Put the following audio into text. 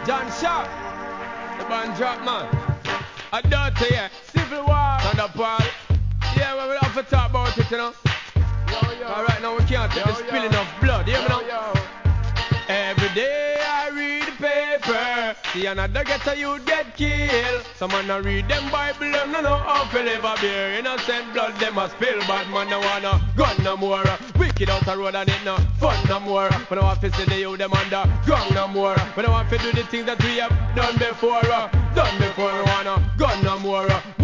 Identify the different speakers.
Speaker 1: John Sharp, the band drop man. A dirty, yeah. Civil War. Thunderpaul. Yeah, we have to talk about it, you know. Alright, now we can't take the spilling of blood, you know. Every day I read the paper, see another ghetto youth get killed. Some man a read them Bible, them no know how to live a beer. Innocent blood them a spill, bad man no wanna gun no more. Wicked out the road and it no fun no more. We don't want to see the youth them under gun no more. We don't want to do the things that we have done before. We wanna gun no more.